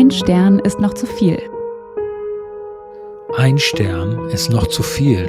Ein Stern ist noch zu viel. Ein Stern ist noch zu viel.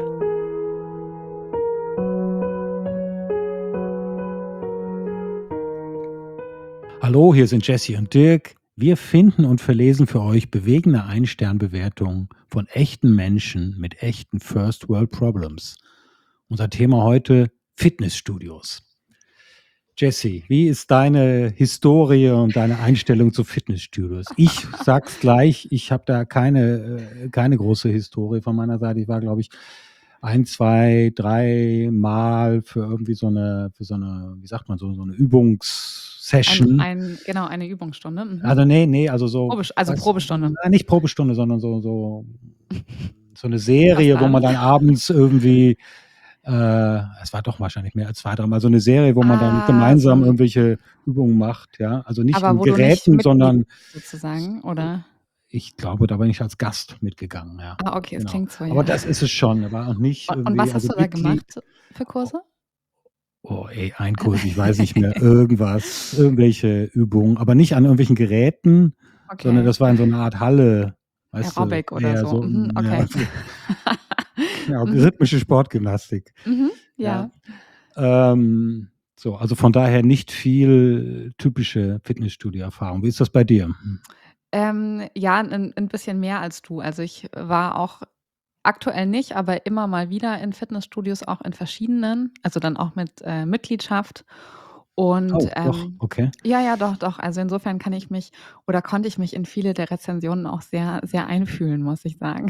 Hallo, hier sind Jesse und Dirk. Wir finden und verlesen für euch bewegende Ein-Stern-Bewertungen von echten Menschen mit echten First World Problems. Unser Thema heute: Fitnessstudios. Jesse, wie ist deine Historie und deine Einstellung zu Fitnessstudios? Ich sag's gleich, ich habe da keine große Historie von meiner Seite. Ich war, glaube ich, 1, 2, 3 Mal für irgendwie wie sagt man, so eine Übungssession. Genau, eine Übungsstunde. Mhm. Also nee, also so, Probestunde. nicht Probestunde, sondern so eine Serie, wo man dann abends irgendwie, es war doch wahrscheinlich mehr als 2, 3 Mal so eine Serie, wo man dann gemeinsam irgendwelche Übungen macht, ja. Also nicht Aber in wo du nicht Geräten, Mitglied sondern sozusagen, oder? ich glaube, da bin ich als Gast mitgegangen, ja. Ah, okay, es Genau. klingt so, ja. Aber das ist es schon, aber auch nicht Und irgendwie, was hast also du da Mitglied. gemacht für Kurse? Oh, ein Kurs, ich weiß nicht mehr, irgendwelche Übungen, aber nicht an irgendwelchen Geräten, sondern Okay. das war in so einer Art Halle, weißt du, Aerobic oder eher so. so, Mhm, ja, okay. ja, Mhm, rhythmische Sportgymnastik, ja. ja. So, also von daher nicht viel typische Fitnessstudio-Erfahrung. Wie ist das bei dir? Ja, 'n bisschen mehr als du. Also, ich war auch aktuell nicht, aber immer mal wieder in Fitnessstudios, auch in verschiedenen, also dann auch mit, Mitgliedschaft. Und, Oh, doch, okay. ja, doch, doch. Also, insofern konnte ich mich in viele der Rezensionen auch sehr, sehr einfühlen, muss ich sagen.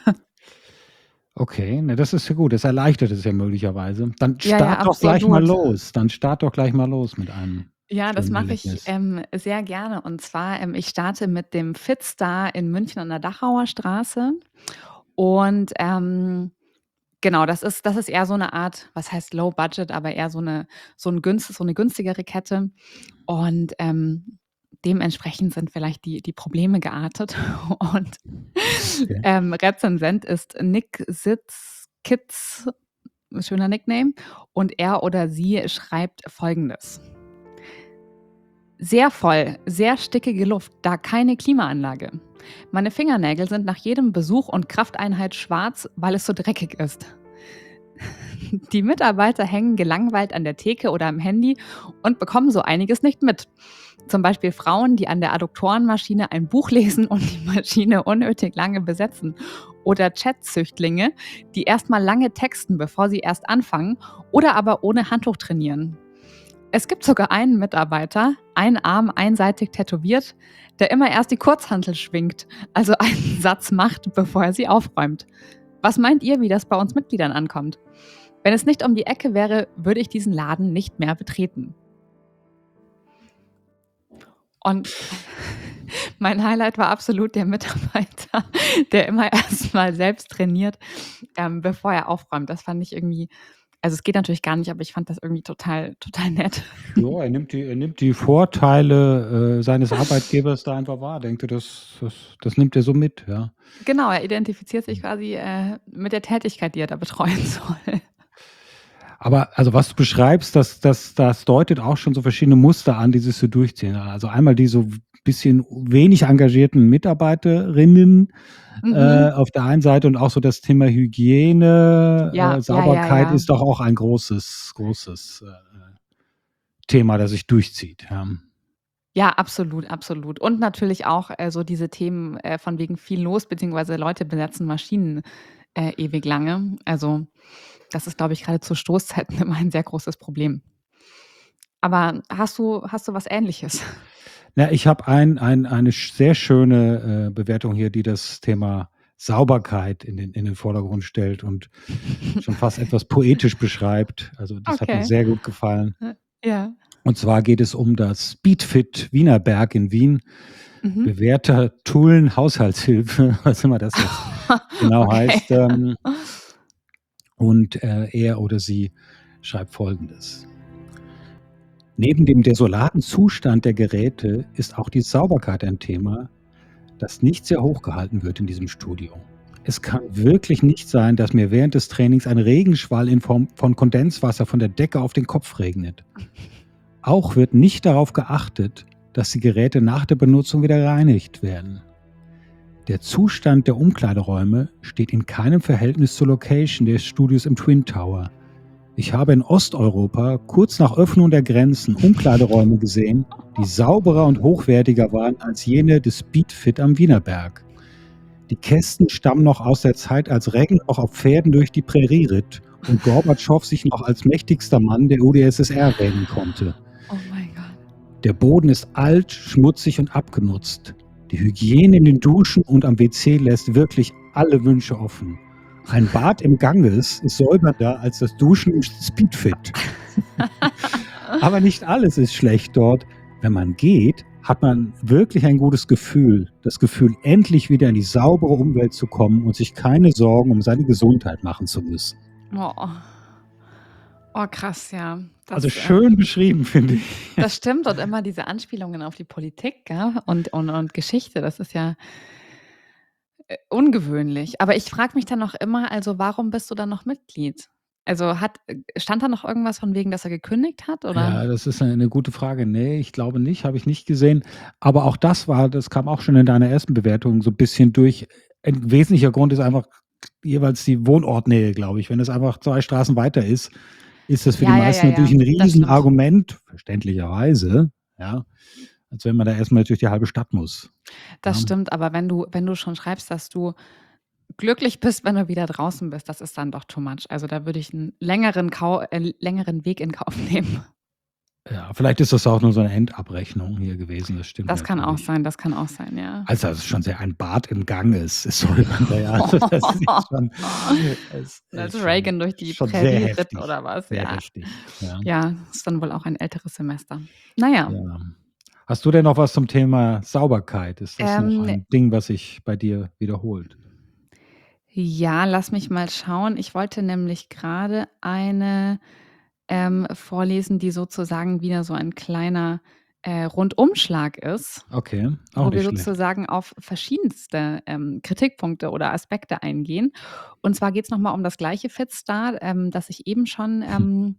Okay, ne, das ist ja gut. Das erleichtert es ja möglicherweise. Dann Ja, ja, start doch gleich mal absolut. los. Mit einem Ja, das schönen mache ich, Erlebnis. sehr gerne. Und zwar, ich starte mit dem Fitstar in München an der Dachauer Straße. Und, genau, das ist eher so 'ne Art, was heißt Low Budget, aber eher so 'ne günstigere Kette. Und, dementsprechend sind vielleicht die Probleme geartet. Und, Okay. Rezensent ist Nick Sitzkitz, schöner Nickname, und er oder sie schreibt Folgendes: „Sehr voll, sehr stickige Luft, da keine Klimaanlage. Meine Fingernägel sind nach jedem Besuch und Krafteinheit schwarz, weil es so dreckig ist. Die Mitarbeiter hängen gelangweilt an der Theke oder am Handy und bekommen so einiges nicht mit. Zum Beispiel Frauen, die an der Adduktorenmaschine ein Buch lesen und die Maschine unnötig lange besetzen. Oder Chatzüchtlinge, die erstmal lange texten, bevor sie erst anfangen oder aber ohne Handtuch trainieren. Es gibt sogar einen Mitarbeiter, ein Arm einseitig tätowiert, der immer erst die Kurzhantel schwingt, also einen Satz macht, bevor er sie aufräumt. Was meint ihr, wie das bei uns Mitgliedern ankommt? Wenn es nicht um die Ecke wäre, würde ich diesen Laden nicht mehr betreten." Und mein Highlight war absolut der Mitarbeiter, der immer erstmal selbst trainiert, bevor er aufräumt. Das fand ich irgendwie, also, es geht natürlich gar nicht, aber ich fand das irgendwie total nett. Ja, er nimmt die Vorteile, seines Arbeitgebers da einfach wahr. Denkt er, das nimmt er so mit, ja. Genau, er identifiziert sich quasi, mit der Tätigkeit, die er da betreuen soll. Aber also, was du beschreibst, das deutet auch schon so verschiedene Muster an, die sich so durchziehen. Also, einmal die so bisschen wenig engagierten Mitarbeiterinnen, Mhm. auf der einen Seite und auch so das Thema Hygiene, Ja, Sauberkeit ja. ist doch auch ein großes, Thema, das sich durchzieht, ja. Ja, absolut, absolut. Und natürlich auch, so diese Themen, von wegen viel los, beziehungsweise Leute besetzen Maschinen, ewig lange. Also, das ist, glaube ich, grade zu Stoßzeiten immer ein sehr großes Problem. Aber hast du was Ähnliches? Ja, ich habe eine sehr schöne, Bewertung hier, die das Thema Sauberkeit in den Vordergrund stellt und schon fast etwas poetisch beschreibt. Also, das hat mir Okay. sehr gut gefallen. Ja. Und zwar geht es um das Speedfit Wienerberg in Wien. Mhm. Bewährter Tulln-Haushaltshilfe, was immer das jetzt genau Okay. heißt. Und er oder sie schreibt Folgendes: Neben dem desolaten Zustand der Geräte ist auch die Sauberkeit ein Thema, das nicht sehr hoch gehalten wird in diesem Studio. Es kann wirklich nicht sein, dass mir während des Trainings ein Regenschwall in Form von Kondenswasser von der Decke auf den Kopf regnet. Auch wird nicht darauf geachtet, dass die Geräte nach der Benutzung wieder gereinigt werden. Der Zustand der Umkleideräume steht in keinem Verhältnis zur Location des Studios im Twin Tower. Ich habe in Osteuropa kurz nach Öffnung der Grenzen Umkleideräume gesehen, die sauberer und hochwertiger waren als jene des Speedfit am Wienerberg. Die Kästen stammen noch aus der Zeit, als Reagan noch auf Pferden durch die Prärie ritt und Gorbatschow sich noch als mächtigster Mann der UdSSR wählen konnte. Oh mein Gott. Der Boden ist alt, schmutzig und abgenutzt. Die Hygiene in den Duschen und am WC lässt wirklich alle Wünsche offen. Ein Bad im Ganges ist säubernder als das Duschen im Speedfit. Aber nicht alles ist schlecht dort. Wenn man geht, hat man wirklich ein gutes Gefühl. Das Gefühl, endlich wieder in die saubere Umwelt zu kommen und sich keine Sorgen um seine Gesundheit machen zu müssen. Oh, oh krass, ja. Also schön beschrieben, finde ich. Das stimmt, und immer diese Anspielungen auf die Politik, gell? Und Geschichte, das ist ja ungewöhnlich. Aber ich frage mich dann noch immer, also warum bist du dann noch Mitglied? Also stand da noch irgendwas von wegen, dass er gekündigt hat? Oder? Ja, das ist eine gute Frage. Nee, ich glaube nicht, habe ich nicht gesehen. Aber auch das kam auch schon in deiner ersten Bewertung so ein bisschen durch. Ein wesentlicher Grund ist einfach jeweils die Wohnortnähe, glaube ich. Wenn es einfach 2 Straßen weiter ist das für die meisten natürlich ein Riesenargument, verständlicherweise, ja, als wenn man da erstmal durch die halbe Stadt muss. Das stimmt, aber wenn du schon schreibst, dass du glücklich bist, wenn du wieder draußen bist, das ist dann doch too much. Also da würde ich einen längeren Weg in Kauf nehmen. Ja, vielleicht ist das auch nur so eine Endabrechnung hier gewesen, das stimmt. Das kann auch sein, ja. Also das ist schon sehr ein Bad im Ganges, soll man da ja. Also das ist schon, als Reagan durch die Prärie ritt oder was? Sehr heftig. Ja, ist dann wohl auch ein älteres Semester. Naja. Ja. Hast du denn noch was zum Thema Sauberkeit? Ist das noch ein Ding, was sich bei dir wiederholt? Ja, lass mich mal schauen. Ich wollte nämlich gerade eine vorlesen, die sozusagen wieder so ein kleiner Rundumschlag ist. Okay, auch wo wir sozusagen auf verschiedenste Kritikpunkte oder Aspekte eingehen. Und zwar geht es nochmal um das gleiche Fitstar, das ich eben schon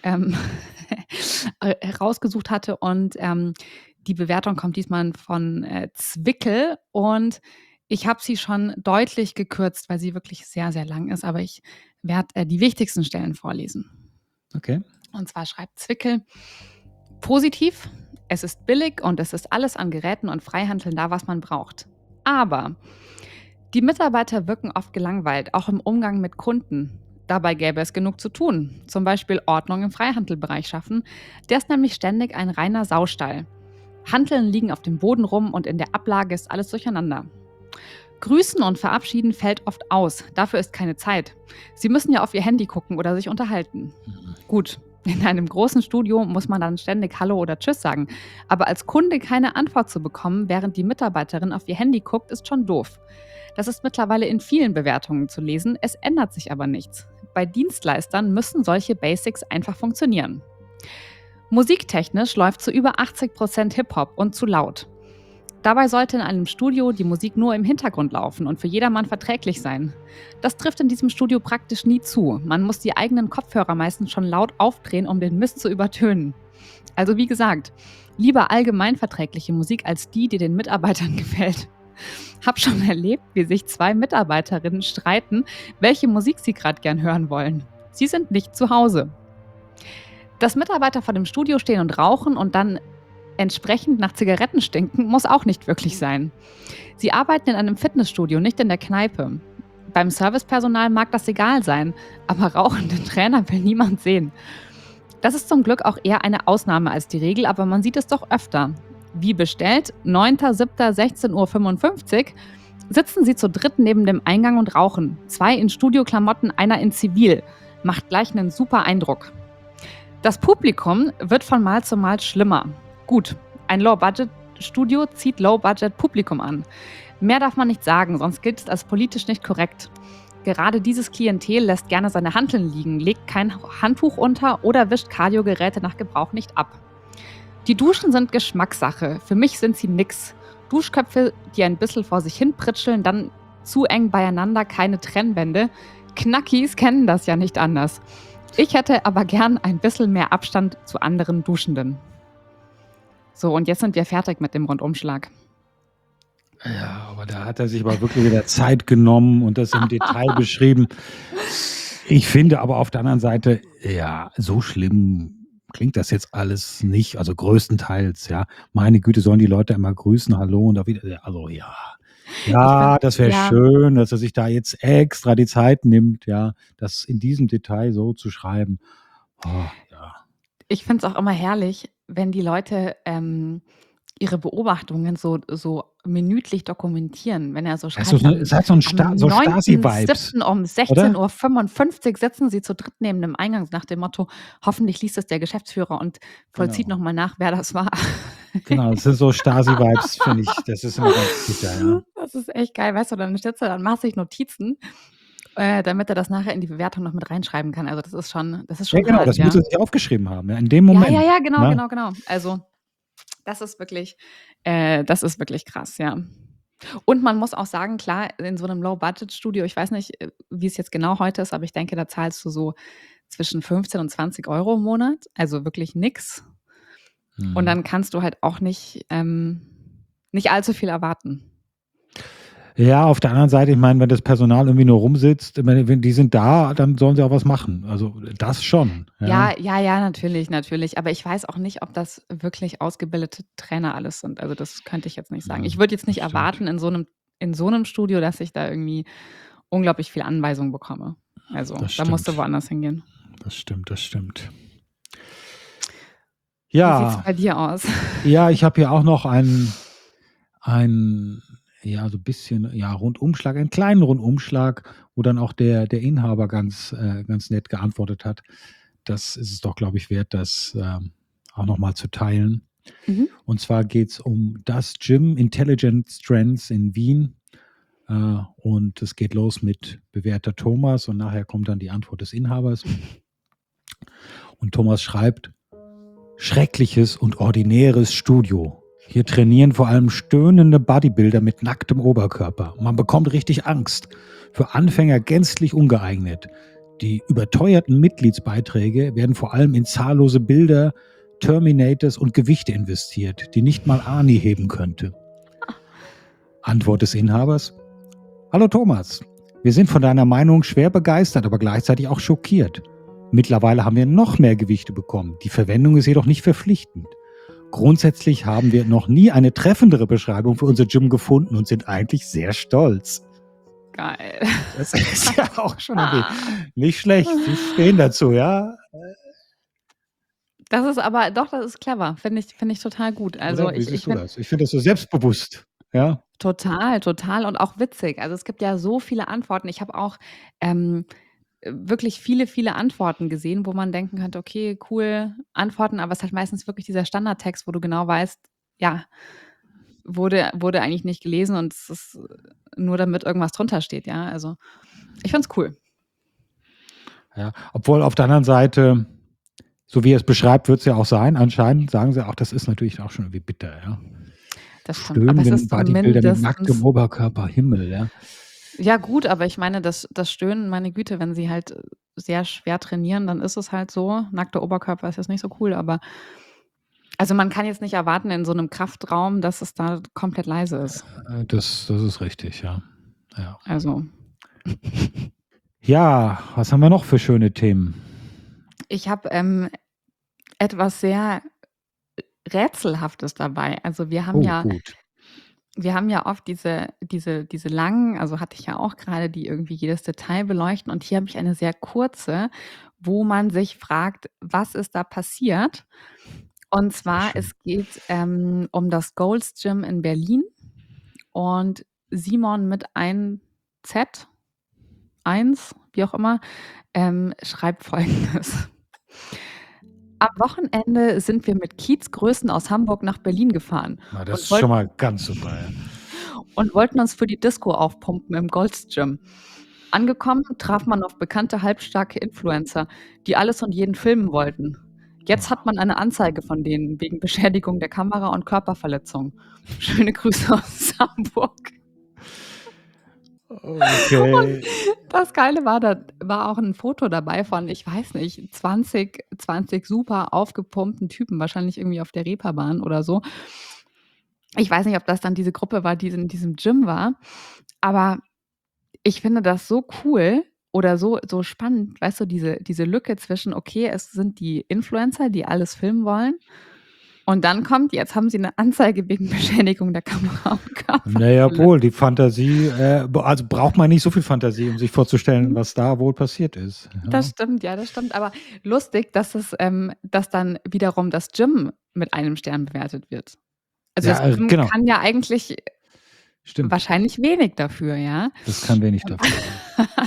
herausgesucht hatte. Und die Bewertung kommt diesmal von Zwickel. Und ich habe sie schon deutlich gekürzt, weil sie wirklich sehr, sehr lang ist. Aber ich werde die wichtigsten Stellen vorlesen. Okay. Und zwar schreibt Zwickel: Positiv, es ist billig und es ist alles an Geräten und Freihandeln da, was man braucht. Aber die Mitarbeiter wirken oft gelangweilt, auch im Umgang mit Kunden. Dabei gäbe es genug zu tun, zum Beispiel Ordnung im Freihandelbereich schaffen. Der ist nämlich ständig ein reiner Saustall. Hanteln liegen auf dem Boden rum und in der Ablage ist alles durcheinander. Grüßen und verabschieden fällt oft aus, dafür ist keine Zeit. Sie müssen ja auf ihr Handy gucken oder sich unterhalten. Gut, in einem großen Studio muss man dann ständig Hallo oder Tschüss sagen. Aber als Kunde keine Antwort zu bekommen, während die Mitarbeiterin auf ihr Handy guckt, ist schon doof. Das ist mittlerweile in vielen Bewertungen zu lesen, es ändert sich aber nichts. Bei Dienstleistern müssen solche Basics einfach funktionieren. Musiktechnisch läuft zu über 80% Hip-Hop und zu laut. Dabei sollte in einem Studio die Musik nur im Hintergrund laufen und für jedermann verträglich sein. Das trifft in diesem Studio praktisch nie zu. Man muss die eigenen Kopfhörer meistens schon laut aufdrehen, um den Mist zu übertönen. Also wie gesagt, lieber allgemeinverträgliche Musik als die den Mitarbeitern gefällt. Hab schon erlebt, wie sich 2 Mitarbeiterinnen streiten, welche Musik sie gerade gern hören wollen. Sie sind nicht zu Hause. Dass Mitarbeiter vor dem Studio stehen und rauchen und dann entsprechend nach Zigaretten stinken, muss auch nicht wirklich sein. Sie arbeiten in einem Fitnessstudio, nicht in der Kneipe. Beim Servicepersonal mag das egal sein, aber rauchende Trainer will niemand sehen. Das ist zum Glück auch eher eine Ausnahme als die Regel, aber man sieht es doch öfter. Wie bestellt, 9.7.16:55 Uhr, sitzen sie zu dritt neben dem Eingang und rauchen. 2 in Studioklamotten, einer in Zivil. Macht gleich einen super Eindruck. Das Publikum wird von Mal zu Mal schlimmer. Gut, ein Low-Budget-Studio zieht Low-Budget-Publikum an. Mehr darf man nicht sagen, sonst gilt es als politisch nicht korrekt. Gerade dieses Klientel lässt gerne seine Hanteln liegen, legt kein Handtuch unter oder wischt Kardiogeräte nach Gebrauch nicht ab. Die Duschen sind Geschmackssache. Für mich sind sie nix. Duschköpfe, die ein bisschen vor sich hin pritscheln, dann zu eng beieinander, keine Trennwände. Knackis kennen das ja nicht anders. Ich hätte aber gern ein bisschen mehr Abstand zu anderen Duschenden. So, und jetzt sind wir fertig mit dem Rundumschlag. Ja, aber da hat er sich aber wirklich wieder Zeit genommen und das im Detail beschrieben. Ich finde aber auf der anderen Seite, ja, so schlimm klingt das jetzt alles nicht, also größtenteils, ja. Meine Güte, sollen die Leute immer grüßen, hallo und da wieder, also ja. Ich finde, Ja, das wäre ja, schön, dass er sich da jetzt extra die Zeit nimmt, ja, das in diesem Detail so zu schreiben. Oh, ja. ich finde es auch immer herrlich, wenn die Leute ihre Beobachtungen so minütlich dokumentieren. Wenn er so Es ist so, schreibt, am, es hat so, am so Stasi-Vibes, 9.7. um oder? 16:55 Uhr sitzen sie zu dritt neben dem Eingang nach dem Motto, hoffentlich liest es der Geschäftsführer und vollzieht Genau. nochmal nach, wer das war. Genau, das sind so Stasi-Vibes, finde ich. Das ist immer ganz bitter, ja. Das ist echt geil, weißt du, dann sitzt er, dann macht sich Notizen, damit er das nachher in die Bewertung noch mit reinschreiben kann. Also das ist Ja, schon genau, hart, das muss ja. er sich aufgeschrieben haben, ja, in dem Ja, ja, Moment, ja, genau, ne? genau, genau. Also das ist wirklich krass, ja. Und man muss auch sagen, klar, in so einem Low-Budget-Studio, ich weiß nicht, wie es jetzt genau heute ist, aber ich denke, da zahlst du so zwischen 15 und 20 Euro im Monat, also wirklich nix. Und Mhm. dann kannst du halt auch nicht allzu viel erwarten. Ja, auf der anderen Seite, ich meine, wenn das Personal irgendwie nur rumsitzt, ich meine, wenn die sind da, dann sollen sie auch was machen. Also, das schon, ja. Ja, ja, ja, natürlich, natürlich. Aber ich weiß auch nicht, ob das wirklich ausgebildete Trainer alles sind. Also das könnte ich jetzt nicht sagen. Ja, Ich würde jetzt das nicht stimmt. erwarten in so einem Studio, dass ich da irgendwie unglaublich viel Anweisung bekomme. Also, Das da musst du stimmt. woanders hingehen. Das stimmt, das stimmt. Wie sieht's Ja, bei dir aus? ja, ich habe hier auch noch einen, ja, so ein bisschen, ja, Rundumschlag, einen kleinen Rundumschlag, wo dann auch der Inhaber ganz nett geantwortet hat. Das ist es doch, glaube ich, wert, das auch noch mal zu teilen. Mhm. Und zwar geht es um das Gym Intelligent Strengths in Wien. Und es geht los mit Bewerter Thomas und nachher kommt dann die Antwort des Inhabers. Und Thomas schreibt: Schreckliches und ordinäres Studio. Hier trainieren vor allem stöhnende Bodybuilder mit nacktem Oberkörper. Man bekommt richtig Angst. Für Anfänger gänzlich ungeeignet. Die überteuerten Mitgliedsbeiträge werden vor allem in zahllose Bilder, Terminators und Gewichte investiert, die nicht mal Ani heben könnte. Antwort des Inhabers: Hallo Thomas, wir sind von deiner Meinung schwer begeistert, aber gleichzeitig auch schockiert. Mittlerweile haben wir noch mehr Gewichte bekommen. Die Verwendung ist jedoch nicht verpflichtend. Grundsätzlich haben wir noch nie eine treffendere Beschreibung für unser Gym gefunden und sind eigentlich sehr stolz. Geil. Das ist ja auch schon irgendwie nicht schlecht. Sie stehen dazu, ja? Das ist aber doch, das ist clever. Finde ich total gut. Also, Oder wie ich siehst du finde das? Ich finde das so selbstbewusst. Ja, total, total und auch witzig. Also, es gibt ja so viele Antworten. Ich habe auch, ähm, wirklich viele, viele Antworten gesehen, wo man denken könnte: „Okay, cool, Antworten“, aber es ist halt meistens wirklich dieser Standardtext, wo du genau weißt, ja, wurde eigentlich nicht gelesen und es ist nur damit irgendwas drunter steht, ja? Also, ich finde es cool. ja. Obwohl auf der anderen Seite, so wie er es beschreibt, wird es ja auch sein. Anscheinend sagen sie auch, das ist natürlich auch schon irgendwie bitter, ja. Das stimmt. Aber es Stöhnenden ist Bodybuilder mit nacktem zumindestens Oberkörper, Himmel, ja. ja gut, aber ich meine, das Stöhnen, meine Güte, wenn sie halt sehr schwer trainieren, dann ist es halt so. Nackter Oberkörper ist jetzt nicht so cool, aber also, man kann jetzt nicht erwarten in so 'nem Kraftraum, dass es da komplett leise ist. Das ist richtig, ja. Ja. Also, Ja, was haben wir noch für schöne Themen? ich habe, etwas sehr Rätselhaftes dabei. Also, wir haben Oh, ja gut. wir haben ja oft diese langen, also, hatte ich ja auch grade, die irgendwie jedes Detail beleuchten und hier habe ich eine sehr kurze, wo man sich fragt: „Was ist da passiert?“ Und Sehr zwar, schön. es geht, um das Gold's Gym in Berlin und Simon mit ein Z, 1, wie auch immer, schreibt Folgendes: „Am Wochenende sind wir mit Kiezgrößen aus Hamburg nach Berlin gefahren Na, das und ist schon wollten mal ganz super, ja. uns für die Disco aufpumpen im Gold's Gym. Angekommen traf man auf bekannte halbstarke Influencer, die alles und jeden filmen wollten. Jetzt hat man eine Anzeige von denen wegen Beschädigung der Kamera und Körperverletzung. Schöne Grüße aus Hamburg.“ Und Okay. das Geile war, da war auch 'n Foto dabei von, ich weiß nicht, 20 super aufgepumpten Typen, wahrscheinlich irgendwie auf der Reeperbahn oder so. Ich weiß nicht, ob das dann diese Gruppe war, die in diesem Gym war, aber ich finde das so cool oder so spannend, weißt du, diese Lücke zwischen, okay, es sind die Influencer, die alles filmen wollen und dann kommt, jetzt haben sie 'ne Anzeige wegen Beschädigung der Kamera am Körper Na ja, gelöst. wohl, die Fantasie, also braucht man nicht so viel Fantasie, um sich vorzustellen, Mhm. was da wohl passiert ist, Das ja. stimmt, ja, das stimmt. Aber lustig, dass dann wiederum das Gym mit einem Stern bewertet wird. Also, das Ja, Gym genau, kann ja eigentlich stimmt. wahrscheinlich wenig dafür, ja? Das kann wenig Ähm, dafür, ja.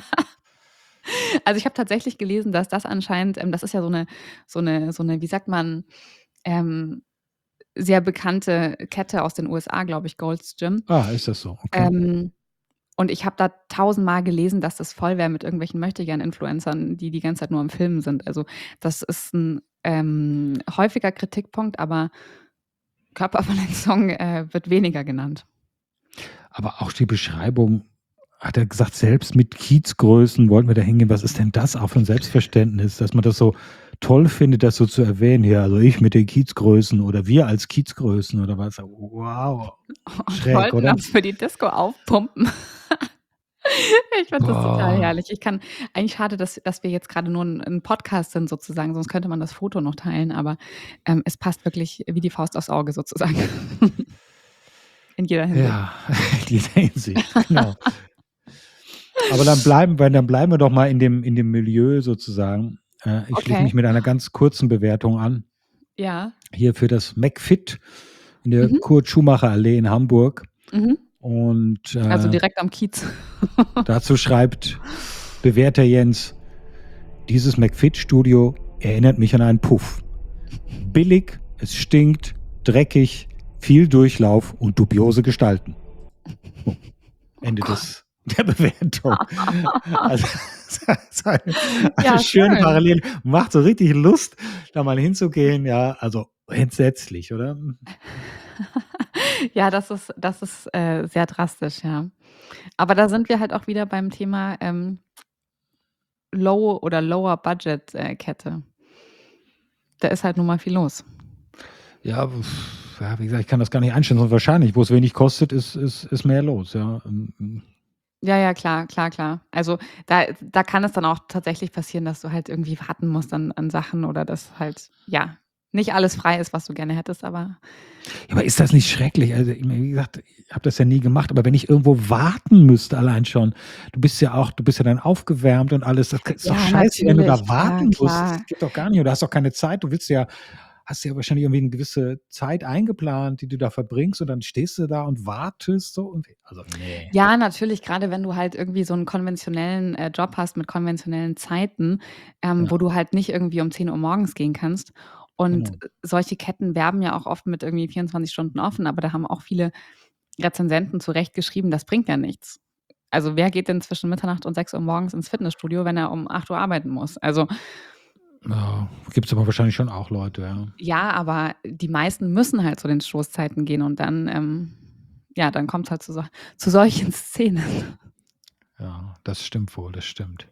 Also, ich habe tatsächlich gelesen, dass das anscheinend das ist ja so 'ne, wie sagt man, ähm, sehr bekannte Kette aus den USA, glaube ich, Gold's Gym. Ah, ist das so? Okay. Ähm, und ich habe da tausendmal gelesen, dass das voll wäre mit irgendwelchen Möchtegern-Influencern, die die ganze Zeit nur am Filmen sind. Also, das ist 'n, häufiger Kritikpunkt, aber Körperverletzung, wird weniger genannt. Aber auch die Beschreibung hat er gesagt, selbst mit Kiezgrößen wollten wir da hingehen. Was ist denn das auch für 'n Selbstverständnis, dass man das so toll findet, das so zu erwähnen hier. Also, ich mit den Kiezgrößen oder wir als Kiezgrößen oder was. Wow, Und schräg, wollten oder? das für die Disco aufpumpen. Ich finde das total Boah. herrlich. Eigentlich schade, dass wir jetzt grade nur 'n Podcast sind sozusagen, sonst könnte man das Foto noch teilen, aber, es passt wirklich wie die Faust aufs Auge sozusagen. In jeder Hinsicht. Ja, in jeder Hinsicht, genau. Aber dann bleiben wir doch mal in dem Milieu sozusagen. Ich schließe Okay. mich mit einer ganz kurzen Bewertung an. Ja. Hier für das McFit in der Mhm. Kurt-Schumacher-Allee in Hamburg. Mhm. Und, Also, direkt am Kiez. dazu schreibt Bewerter Jens: „Dieses McFit-Studio erinnert mich an einen Puff. Billig, es stinkt, dreckig, viel Durchlauf und dubiose Gestalten.“ So, Oh Ende Gott. der Bewertung. Also, so eine Ja, schöne schön. Parallele. Macht so richtig Lust, da mal hinzugehen, ja. Also, entsetzlich, oder? Ja, das ist, sehr drastisch, ja. Aber da sind wir halt auch wieder beim Thema, Low oder Lower Budget, Kette. Da ist halt nun mal viel los. Ja, ja, wie gesagt, ich kann das gar nicht einschätzen. Und wahrscheinlich, wo es wenig kostet, ist mehr los, ja. Ja, ja, klar, klar, klar. Also, da kann es dann auch tatsächlich passieren, dass du halt irgendwie warten musst an Sachen oder dass halt, ja, nicht alles frei ist, was du gerne hättest, aber Ja, aber ist das nicht schrecklich? Also, ich meine, wie gesagt, ich habe das ja nie gemacht, aber wenn ich irgendwo warten müsste allein schon, du bist ja dann aufgewärmt und alles. Das ist doch ja, scheiße, wenn du natürlich, da klar, warten musst. Das klar. geht doch gar nicht. Und du hast doch keine Zeit. Du willst ja hast ja wahrscheinlich irgendwie 'ne gewisse Zeit eingeplant, die du da verbringst und dann stehst du da und wartest so und also, ne. Ja, natürlich, grade wenn du halt irgendwie so 'n konventionellen, Job hast mit konventionellen Zeiten, wo Genau, du halt nicht irgendwie um 10 Uhr morgens gehen kannst. Und, genau. solche Ketten werben ja auch oft mit irgendwie 24 Stunden offen, aber da haben auch viele Rezensenten zu Recht geschrieben, das bringt ja nichts. Also, wer geht denn zwischen Mitternacht und 6 Uhr morgens ins Fitnessstudio, wenn er um 8 Uhr arbeiten muss? Also, Ja, gibt's aber wahrscheinlich schon auch Leute, ja. ja, aber die meisten müssen halt zu den Stoßzeiten gehen und dann, ja, dann kommt's halt zu solchen Szenen. Ja, das stimmt wohl, das stimmt.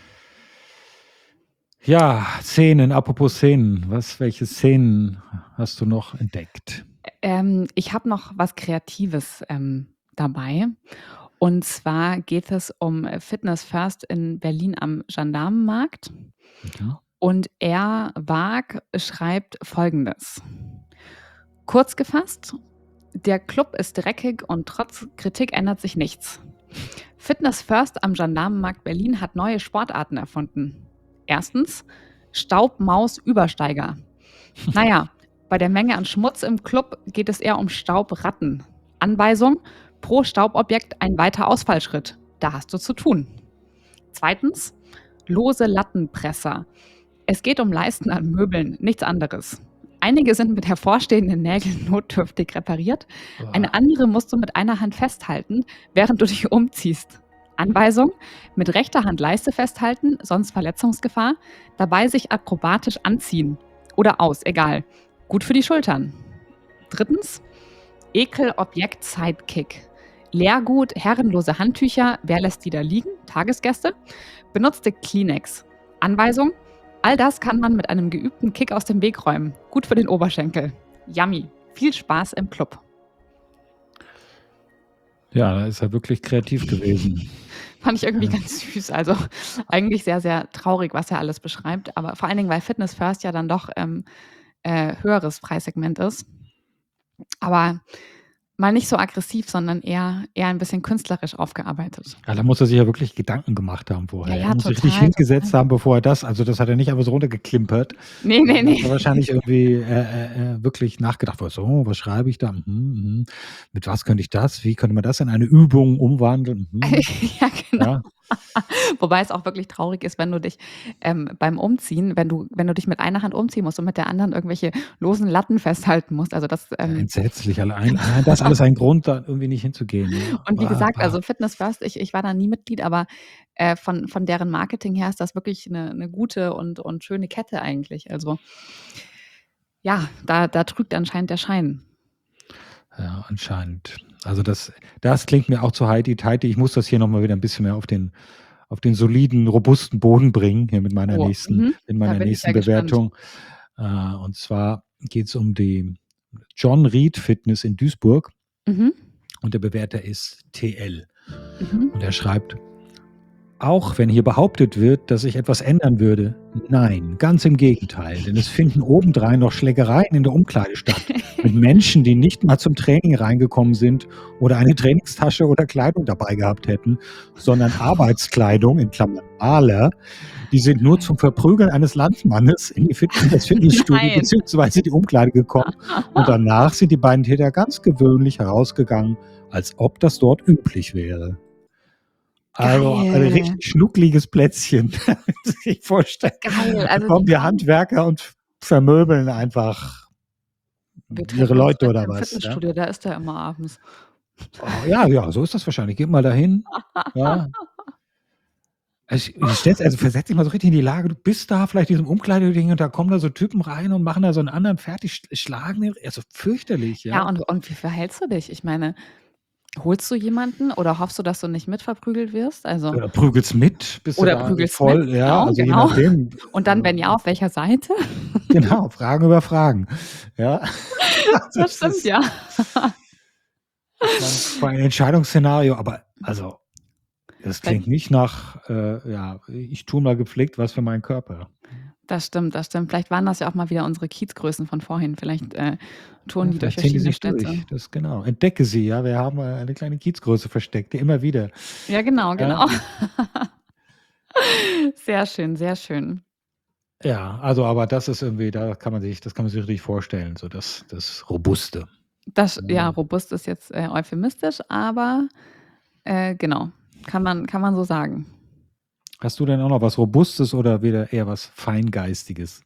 Ja, Szenen, apropos Szenen. Welche Szenen hast du noch entdeckt? Ich habe noch was Kreatives, dabei. Und zwar geht es um Fitness First in Berlin am Gendarmenmarkt. Mhm. Und Wag schreibt Folgendes: „Kurz gefasst, der Club ist dreckig und trotz Kritik ändert sich nichts. Fitness First am Gendarmenmarkt Berlin hat neue Sportarten erfunden. Erstens Staubmaus-Übersteiger. Na ja, bei der Menge an Schmutz im Club geht es eher um Staubratten. Anweisung: Pro Staubobjekt ein weiter Ausfallschritt. Da hast du zu tun. Zweitens lose Lattenpresser. Es geht um Leisten an Möbeln, nichts anderes. Einige sind mit hervorstehenden Nägeln notdürftig repariert, eine Ah, andere musst du mit einer Hand festhalten, während du dich umziehst. Anweisung: Mit rechter Hand Leiste festhalten, sonst Verletzungsgefahr, dabei sich akrobatisch anziehen. Oder aus, egal. Gut für die Schultern. Drittens Ekelobjekt Sidekick. Leergut, herrenlose Handtücher, wer lässt die da liegen? Tagesgäste. Benutzte Kleenex. Anweisung: All das kann man mit einem geübten Kick aus dem Weg räumen. Gut für den Oberschenkel. Yummy. Viel Spaß im Club. Ja, da ist er wirklich kreativ gewesen. Fand ich irgendwie ganz süß. Also eigentlich sehr, sehr traurig, was er alles beschreibt. Aber vor allen Dingen, weil Fitness First ja dann doch höheres Preissegment ist. Aber mal nicht so aggressiv, sondern eher ein bisschen künstlerisch aufgearbeitet. Ja, da muss er sich ja wirklich Gedanken gemacht haben vorher. Ja, Er ja, muss sich total, richtig hingesetzt total. haben, bevor er das hat er nicht einfach so runtergeklimpert. Nee, nee, Hat nee. er wahrscheinlich irgendwie wirklich nachgedacht, so, was schreibe ich da? Mit was könnte ich das? Wie könnte man das in eine Übung umwandeln? Ja, genau. Ja. Wobei es auch wirklich traurig ist, wenn du dich beim Umziehen, wenn du dich mit einer Hand umziehen musst und mit der anderen irgendwelche losen Latten festhalten musst. Also das, Ja, entsetzlich. Allein das alles ein Grund, da irgendwie nicht hinzugehen. Ja. und wie gesagt, Bah. also Fitness First, ich war da nie Mitglied, aber von deren Marketing her ist das wirklich eine gute und schöne Kette eigentlich. Also ja, da trügt anscheinend der Schein. Ja, anscheinend. Also das klingt mir auch zu heidi-teiti. Ich muss das hier nochmal wieder ein bisschen mehr auf den soliden, robusten Boden bringen, hier mit meiner Oh, nächsten da bin ich ja gespannt. Bewertung. Und zwar geht es um die John Reed Fitness in Duisburg Mhm. und der Bewerter ist TL. Mhm. Und er schreibt: Auch wenn hier behauptet wird, dass sich etwas ändern würde, nein, ganz im Gegenteil, denn es finden obendrein noch Schlägereien in der Umkleide statt, mit Menschen, die nicht mal zum Training reingekommen sind oder eine Trainingstasche oder Kleidung dabei gehabt hätten, sondern Arbeitskleidung, in Klammern Maler, die sind nur zum Verprügeln eines Landsmannes in das Fitnessstudio Nein. bzw. die Umkleide gekommen und danach sind die beiden Täter ganz gewöhnlich herausgegangen, als ob das dort üblich wäre. Also ein Geil. richtig schnuckliges Plätzchen, kann man sich vorstellen. Geil. Da Also kommen die Handwerker und vermöbeln einfach wir ihre treffen uns Leute direkt oder im was, ja? Fitnessstudio, da ist er immer abends. Oh, ja, so ist das wahrscheinlich. Geht mal dahin, ja. Versetz dich mal so richtig in die Lage, du bist da vielleicht in diesem Umkleideding und da kommen da so Typen rein und machen da so einen anderen fertig, schlagen den, also fürchterlich, Ja, ja. und wie verhältst du dich? Ich meine, holst du jemanden oder hoffst du, dass du nicht mit verprügelt wirst? Also Oder prügelst mit, bist du oder da prügelst mit, voll, ja, genau, also je genau. nachdem. Und dann, wenn ja, auf welcher Seite? Genau, Fragen über Fragen, ja. Das stimmt, ja. Vor ein Entscheidungsszenario, aber also, das klingt Vielleicht nicht nach, ich tue mal gepflegt was für meinen Körper. das stimmt, das stimmt. Vielleicht waren das ja auch mal wieder unsere Kiezgrößen von vorhin. Vielleicht, touren Ja, die durch vielleicht ziehen die verschiedene sich Städte. durch, das genau. Entdecke sie, ja, wir haben eine kleine Kiezgröße versteckt, immer wieder. Ja, genau, Ja, genau. Sehr schön, sehr schön. ja, also aber das ist irgendwie, das kann man sich richtig vorstellen, so das Robuste. Ja, robust ist jetzt, euphemistisch, aber, genau, kann man so sagen. Hast du denn auch noch was Robustes oder wieder eher was Feingeistiges?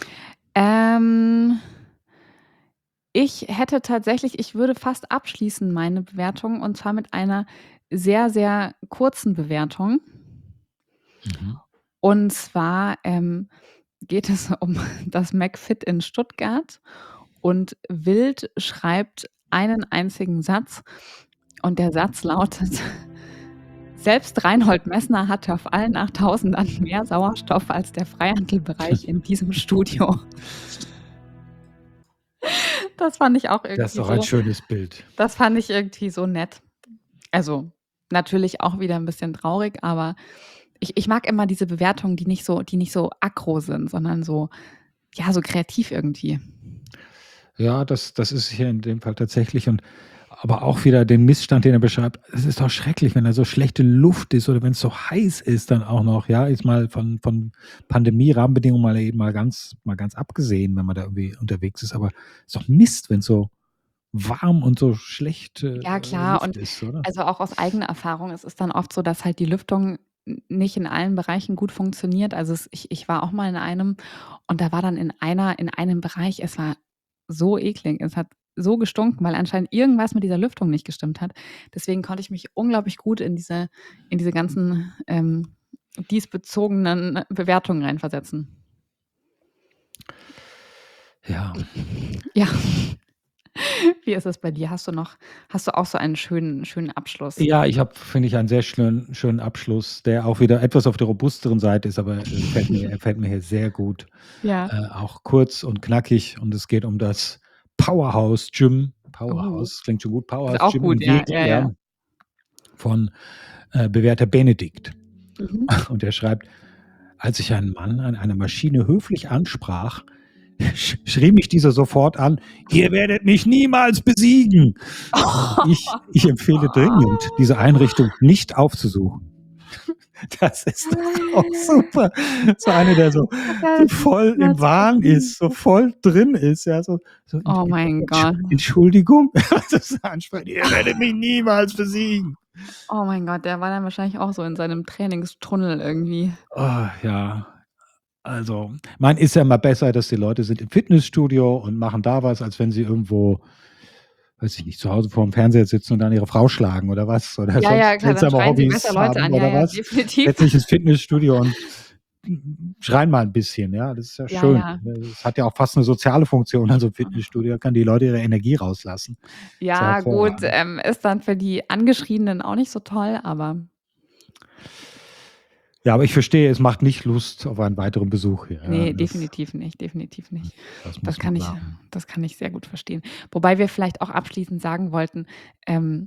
Ich würde fast abschließen meine Bewertung und zwar mit einer sehr, sehr kurzen Bewertung. Mhm. Und zwar, geht es um das McFit in Stuttgart und Wild schreibt einen einzigen Satz und der Satz lautet: „Selbst Reinhold Messner hatte auf allen 8000ern mehr Sauerstoff als der Freihandelbereich in diesem Studio." Das fand ich auch Das ist irgendwie doch ein so schönes Bild. das fand ich irgendwie so nett. Also, natürlich auch wieder 'n bisschen traurig, aber ich mag immer diese Bewertungen, die nicht so aggro sind, sondern so, ja, so kreativ irgendwie. Ja, das ist hier in dem Fall tatsächlich und aber auch wieder den Missstand, den er beschreibt. Es ist doch schrecklich, wenn da so schlechte Luft ist oder wenn's so heiß ist dann auch noch, ja, jetzt mal von Pandemie-Rahmenbedingungen mal ganz abgesehen, wenn man da irgendwie unterwegs ist. Aber ist doch Mist, wenn's so warm und so schlechte, Ja, klar, Luft und ist, oder? also auch aus eigener Erfahrung, es ist dann oft so, dass halt die Lüftung nicht in allen Bereichen gut funktioniert. Also, ich war auch mal in einem und da war dann in einem Bereich, es war so eklig. Es hat so gestunken, weil anscheinend irgendwas mit dieser Lüftung nicht gestimmt hat. Deswegen konnte ich mich unglaublich gut in diese ganzen, diesbezogenen Bewertungen reinversetzen. Ja. Ja. Wie ist es bei dir? Hast du auch so einen schönen Abschluss? Ja, ich habe, finde ich, einen sehr schönen Abschluss, der auch wieder etwas auf der robusteren Seite ist, aber fällt mir hier sehr gut. Ja. Auch kurz und knackig und es geht um das Powerhouse Gym. Oh, Powerhouse, klingt schon gut. ist Powerhouse auch Gym in gut, ja, Jegel, ja, ja, ja. von, Bewährter Benedikt. Mhm. Und er schreibt: „Als ich einen Mann an einer Maschine höflich ansprach, schrie mich dieser sofort an: ‚Ihr werdet mich niemals besiegen!‘ Ich empfehle dringend, diese Einrichtung nicht aufzusuchen.“ Das ist doch auch super. So einer, der so voll im Wahn ist, so voll drin ist, ja, so Oh mein Gott. „Entschuldigung?“ Das ansprechen: „Ihr werdet mich niemals besiegen.“ Oh mein Gott, der war dann wahrscheinlich auch so in seinem Trainingstunnel irgendwie. Ja. Also, man ist ja mal besser, dass die Leute sind im Fitnessstudio und machen da was, als wenn sie irgendwo, weiß ich nicht, zu Hause vorm Fernseher sitzen und dann ihre Frau schlagen oder was oder Ja, sonst ja, klar, dann seltsame schreien sie besser Hobbys Leute haben an. Ja, oder ja, was. definitiv. Setz dich ins Fitnessstudio und schreien mal 'n bisschen, ja, das ist ja Ja, schön. ja. Es hat ja auch fast 'ne soziale Funktion, also Fitnessstudio, da können die Leute ihre Energie rauslassen. Ist ja Ja, gut, hervorragend. ist dann für die Angeschrienen auch nicht so toll, aber Ja, aber ich verstehe, es macht nicht Lust auf einen weiteren Besuch hier, ja, ne, definitiv nicht, definitiv nicht. das Das muss man kann ich sagen. das kann ich sehr gut verstehen. Wobei wir vielleicht auch abschließend sagen wollten, ähm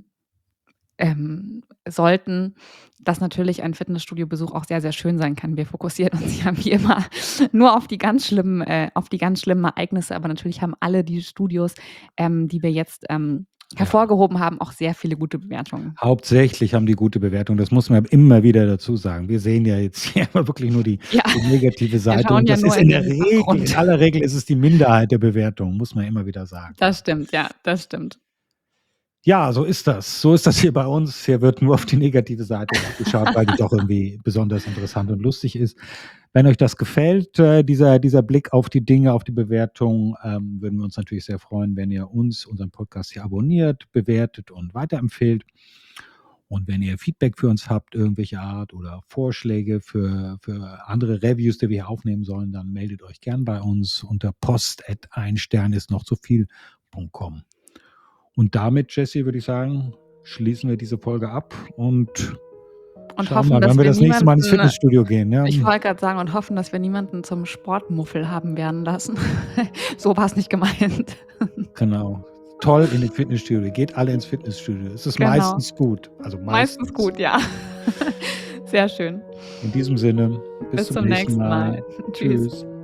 sollten, dass natürlich ein Fitnessstudiobesuch auch sehr, sehr schön sein kann. Wir fokussieren uns ja wie immer nur auf die ganz schlimmen Ereignisse, aber natürlich haben alle die Studios, die wir jetzt, Ja. hervorgehoben haben, auch sehr viele gute Bewertungen. Hauptsächlich haben die gute Bewertung, das muss man immer wieder dazu sagen. Wir sehen ja jetzt hier immer wirklich nur Ja, die negative wir Seite schauen und ja das nur ist in in der den Regel, in Abgrund. aller Regel ist es die Minderheit der Bewertungen, muss man immer wieder sagen, Das ja. stimmt, ja, das stimmt. Ja, so ist das. So ist das hier bei uns. Hier wird nur auf die negative Seite geschaut, weil die doch irgendwie besonders interessant und lustig ist. Wenn euch das gefällt, dieser Blick auf die Dinge, auf die Bewertung, würden wir uns natürlich sehr freuen, wenn ihr unseren Podcast hier abonniert, bewertet und weiterempfehlt. Und wenn ihr Feedback für uns habt, irgendwelcher Art oder Vorschläge für andere Reviews, die wir hier aufnehmen sollen, dann meldet euch gern bei uns unter post@einstern-ist-noch-zu-viel.com. Und damit, Jessie, würde ich sagen, schließen wir diese Folge ab und Und schauen hoffen, mal, wann dass wir wir das nächste Mal ins niemanden Fitnessstudio gehen, ja? ich wollte grad sagen und hoffen, dass wir niemanden zum Sportmuffel haben werden lassen. So war's nicht gemeint. Genau. Toll in den Fitnessstudio. Geht alle ins Fitnessstudio. Es ist Genau. meistens gut, also Meistens meistens. gut, ja. Sehr schön. In diesem Sinne, bis Bis zum zum nächsten nächsten Mal. Mal. Tschüss. Tschüss.